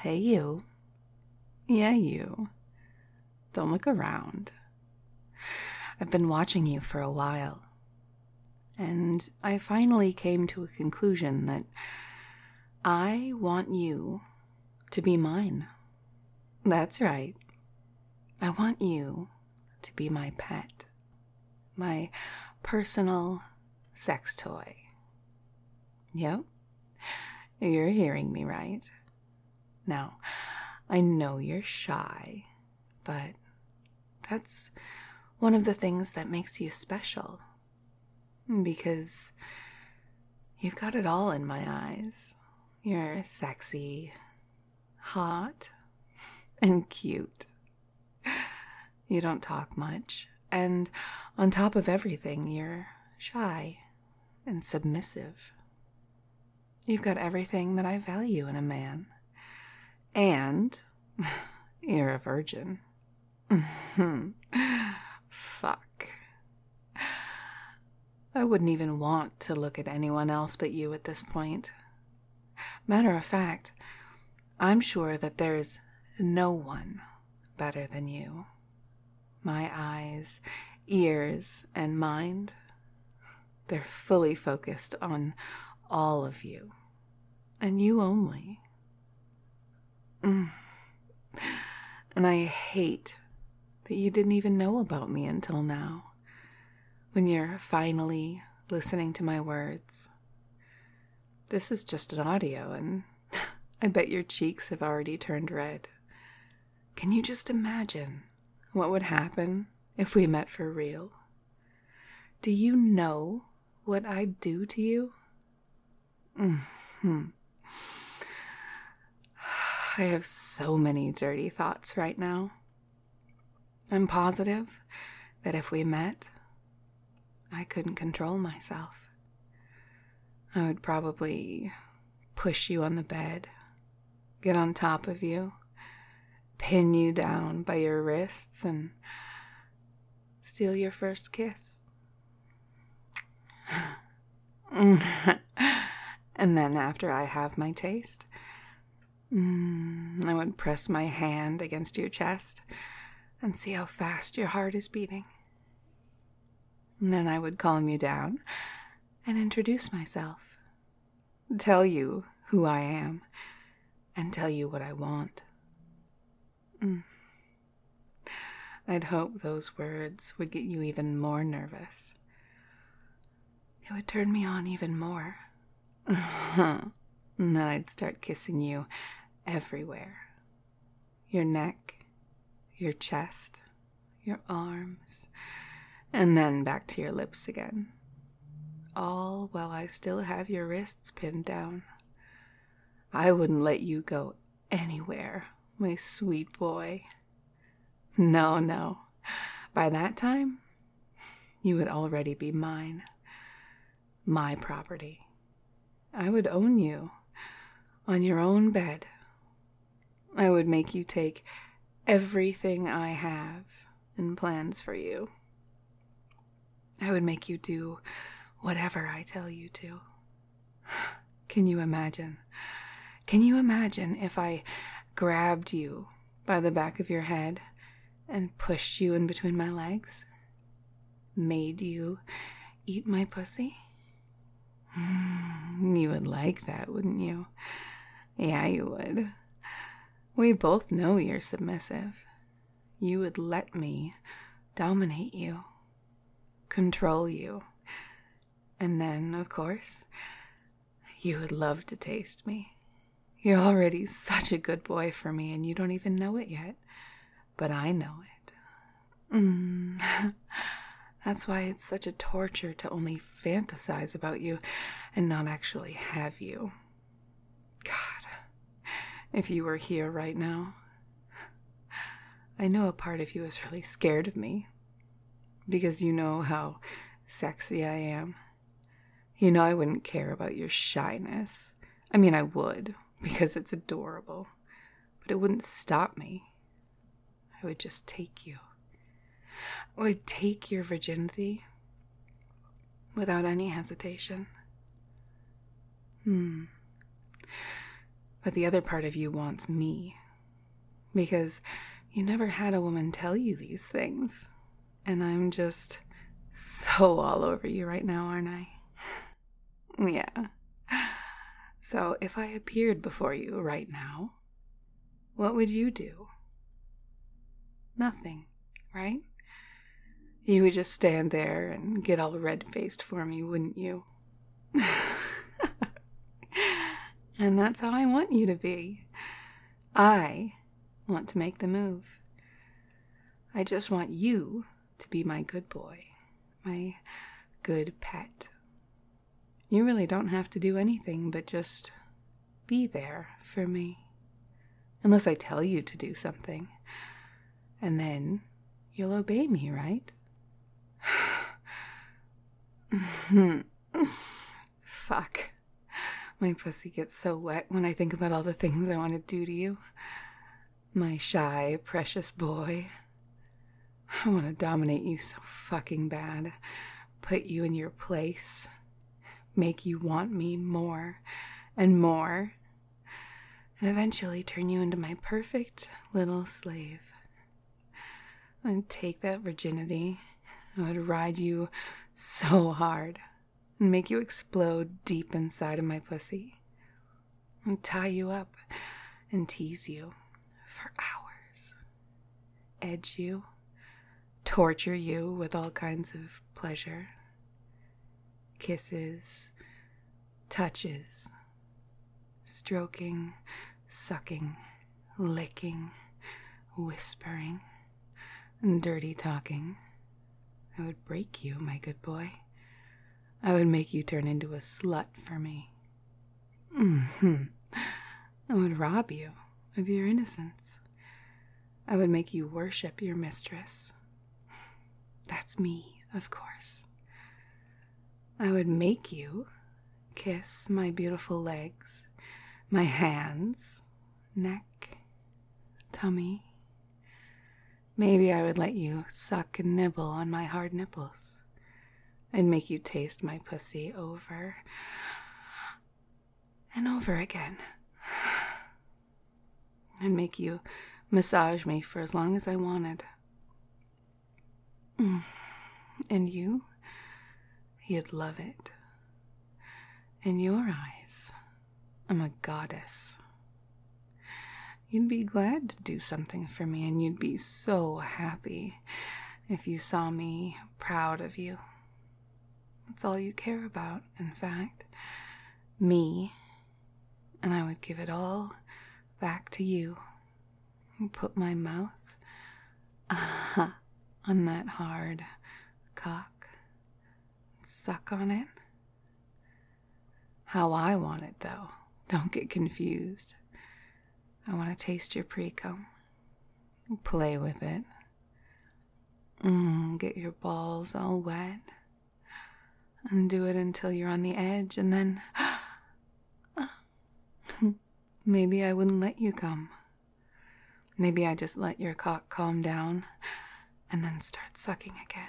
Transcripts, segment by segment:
Hey, you. Yeah, you. Don't look around. I've been watching you for a while, and I finally came to a conclusion that I want you to be mine. That's right. I want you to be my pet, my personal sex toy. Yep, you're hearing me right. Now, I know you're shy, but that's one of the things that makes you special. Because you've got it all in my eyes. You're sexy, hot, and cute. You don't talk much, and on top of everything, you're shy and submissive. You've got everything that I value in a man. And you're a virgin. Fuck. I wouldn't even want to look at anyone else but you at this point. Matter of fact, I'm sure that there's no one better than you. My eyes, ears, and mind, they're fully focused on all of you, and you only. And I hate that you didn't even know about me until now, when you're finally listening to my words. This is just an audio, and I bet your cheeks have already turned red. Can you just imagine what would happen if we met for real? Do you know what I'd do to you? I have so many dirty thoughts right now. I'm positive that if we met, I couldn't control myself. I would probably push you on the bed, get on top of you, pin you down by your wrists, and steal your first kiss. And then after I have my taste, I would press my hand against your chest and see how fast your heart is beating. And then I would calm you down and introduce myself, tell you who I am, and tell you what I want. I'd hope those words would get you even more nervous. It would turn me on even more. And then I'd start kissing you everywhere. Your neck, your chest, your arms, and then back to your lips again. All while I still have your wrists pinned down. I wouldn't let you go anywhere, my sweet boy. No. By that time, you would already be mine. My property. I would own you on your own bed. I would make you take everything I have in plans for you. I would make you do whatever I tell you to. Can you imagine? Can you imagine if I grabbed you by the back of your head and pushed you in between my legs? Made you eat my pussy? You would like that, wouldn't you? Yeah, you would. We both know you're submissive. You would let me dominate you, control you. And then, of course, you would love to taste me. You're already such a good boy for me, and you don't even know it yet. But I know it. That's why it's such a torture to only fantasize about you and not actually have you. God, if you were here right now, I know a part of you is really scared of me because you know how sexy I am. You know I wouldn't care about your shyness. I mean, I would, because it's adorable, but it wouldn't stop me. I would just take you. I would take your virginity without any hesitation. But the other part of you wants me. Because you never had a woman tell you these things. And I'm just so all over you right now, aren't I? Yeah. So if I appeared before you right now, what would you do? Nothing, right? You would just stand there and get all red-faced for me, wouldn't you? And that's how I want you to be. I want to make the move. I just want you to be my good boy, my good pet. You really don't have to do anything but just be there for me. Unless I tell you to do something. And then you'll obey me, right? Fuck. My pussy gets so wet when I think about all the things I want to do to you. My shy, precious boy. I want to dominate you so fucking bad. Put you in your place. Make you want me more and more. And eventually turn you into my perfect little slave. I'd take that virginity. I would ride you so hard and make you explode deep inside of my pussy. And tie you up and tease you for hours. Edge you. Torture you with all kinds of pleasure. Kisses. Touches. Stroking. Sucking. Licking. Whispering. Dirty talking. I would break you, my good boy. I would make you turn into a slut for me. I would rob you of your innocence. I would make you worship your mistress. That's me, of course. I would make you kiss my beautiful legs, my hands, neck, tummy. Maybe I would let you suck and nibble on my hard nipples. I'd make you taste my pussy over and over again. I'd make you massage me for as long as I wanted. And you'd love it. In your eyes, I'm a goddess. You'd be glad to do something for me, and you'd be so happy if you saw me proud of you. That's all you care about, in fact. Me. And I would give it all back to you. And put my mouth on that hard cock. Suck on it. How I want it, though. Don't get confused. I want to taste your pre-cum. Play with it. Get your balls all wet. And do it until you're on the edge, and then maybe I wouldn't let you come. Maybe I just let your cock calm down and then start sucking again.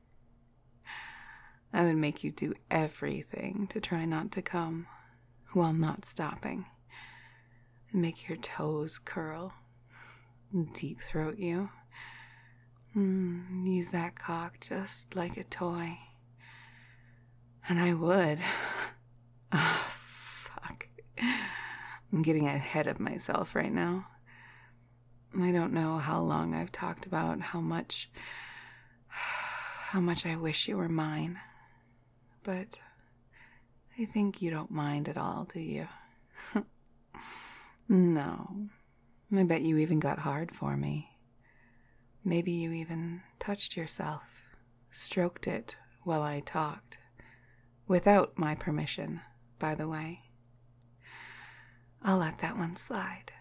I would make you do everything to try not to come while not stopping. And make your toes curl. And deep throat you. Use that cock just like a toy. And I would. Oh, fuck. I'm getting ahead of myself right now. I don't know how long I've talked about how much I wish you were mine. But I think you don't mind at all, do you? No. I bet you even got hard for me. Maybe you even touched yourself, stroked it while I talked. Without my permission, by the way. I'll let that one slide.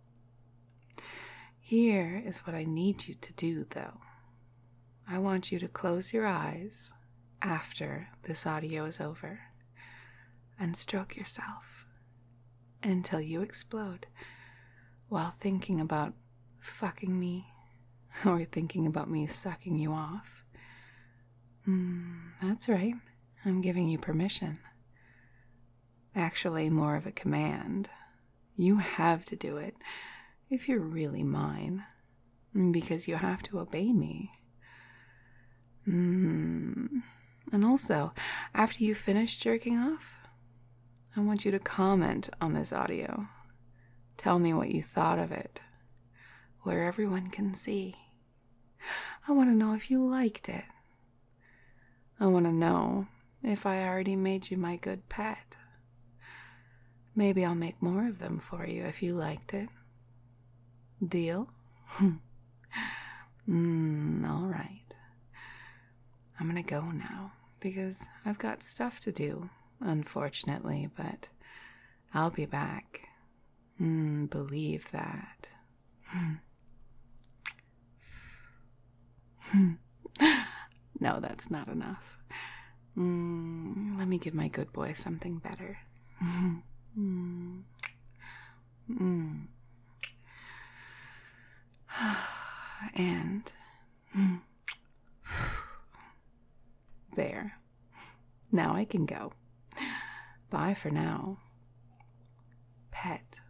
Here is what I need you to do, though. I want you to close your eyes after this audio is over and stroke yourself until you explode while thinking about fucking me or thinking about me sucking you off. That's right. I'm giving you permission. Actually, more of a command. You have to do it if you're really mine, because you have to obey me. And also, after you finish jerking off, I want you to comment on this audio. Tell me what you thought of it, where everyone can see. I want to know if you liked it. I want to know if I already made you my good pet. Maybe I'll make more of them for you if you liked it. Deal? All right. I'm gonna go now because I've got stuff to do, unfortunately, but I'll be back. Believe that. No, that's not enough. Let me give my good boy something better. And there. Now I can go. Bye for now. Pet.